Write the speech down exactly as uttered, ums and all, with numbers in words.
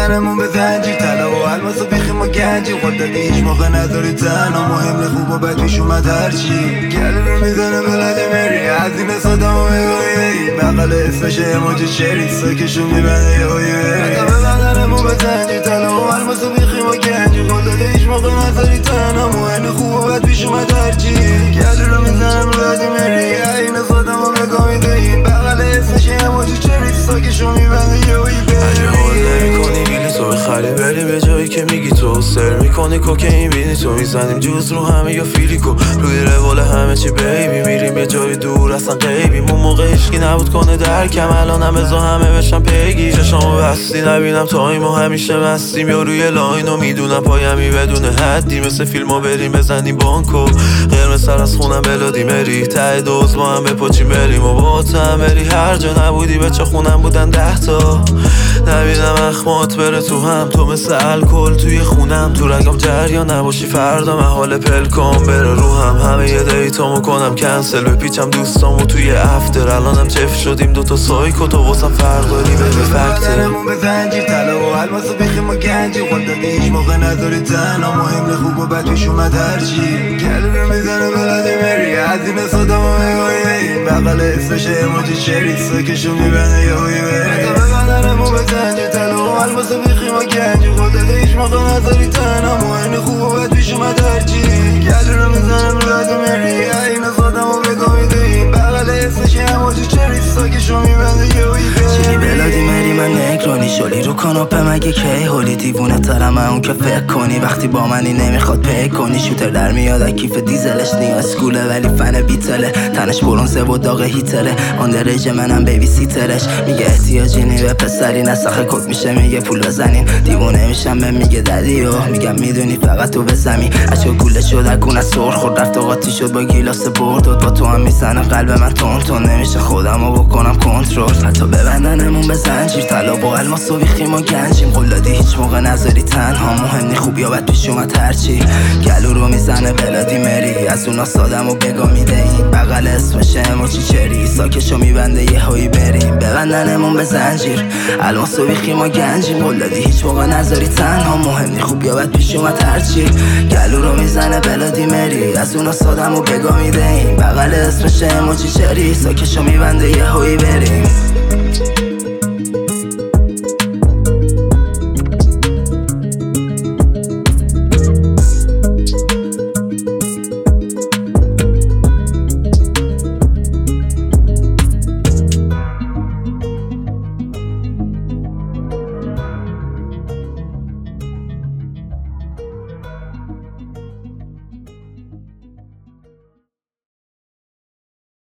بدنمون به زنجیر طلا و الماس و بیخیم و گنجی خود دادی هیچ موقع نداری تنها مهم خوب و بد پیش اومد هرچی گل رو میزنه بلد مری از این سادم و بگویی بقل اسمش اموجی چری ساکشو میبنده یه هایی بری بدنمون به زنجیر طلا و الماس و بیخیم و گنجی خود دادی هیچ موقع نداری تنها مهم خوب و بد پیش اومد هرچی گل رو میزنه بلد مری از این سادم و بگویی بقل اسمش اموجی چری ساکشو میبنده یه هایی بری خالی بری به جایی که میگی تو سر میکنی کوکین بینی تو میزنیم جوز رو همه یا فیلیکو روی روال همه چی بیبی میریم یه جای دور اصلا غیبیم اون موقع هیچکی نبود کنه درکم الانم بزا همه بشن پیگی چشامو بستی نبینم تایمو همیشه مستیم یا روی لاینو میدونم پایمی بدون حدی مثل فیلمو بریم بزنیم بانکو قرمز سر از خونم بلادی مری ته دوز با هم بپاچیم بریم و با هم بری هر جا نبودی بچه خونم بودن ده تا نبینم اخمات بره تو هم تو مثل الکل توی خونم تو رگم جریان نباشی فردا محال پلکام بره رو هم همه یه دیتامو کنم کنسل بپیچم دوستامو توی افتر الانم چف شدیم دوتا سایکو تو واسم فرداری بده فکتر بدنمون به زنجیر طلا و الماس و بیخیم و گنجی خود دادی هیچ موقع نداری تنها مهم خوب و بد پیش اومد هرچی گل رو میزنه بلدی مری از این سادم و بگویی بقل اسمش اموجی چری ساکشو میبنده یه هایی بری بدنمون به زنجیر طلا و الماس و بیخیم و گنجی خود دادی هیچ موقع نداری تنها مهم خوب و بد پیش اومد هرچی گل رو میزنه بلدی مری از این سادم و بگویی بقل اسمش اموجی چری ساکشو میبنده یه هایی بری بلادی مری من نگرانی شلی رو کاناپه مگه کی هولی دیوونه ترم اون که فکر کنی وقتی با منی نمیخواد پی کنی شوتر در میاد کیف دیزلش نیاز کوله ولی فن بیتله تنش برونزه و داغ هیتره آن درجه منم بیبی سیترش میگه احتیاجی نی به پسری نسخه کک میشه میگه پول بزنین دیوونه میشم به میگه ددیو میگم میدونی فقط تو بزمی اشکا گوله شد اگونه سر خورد رفت و قاطی شد با گیلاس برداد با تو هم میزنه قلب من تون تون نمیشه خودمو بکنم کنترل حتی ببندنمون به زنجیر طلا با الماس و بیخیم و گنجیم قول دادی هیچ موقع نذاری تنها مهم نی خوب یا بد پیش اومد هرچی گلو رو میزنه بلادی مری از اونا سادم و بگا میده این بغل اسمش اموجی چری ساکشو میبنده یه هایی بریم ببندنمون به زنجیر الماس و بیخیم و گنجیم قول دادی هیچ موقع نذاری تنها مهم نی خوب یا بد پیش اومد هرچی گلو رو میزنه بلادی مری از اونا سادم و بگا میده این بغل اسمش اموجی چری ساکشو میبنده یه هایی بریم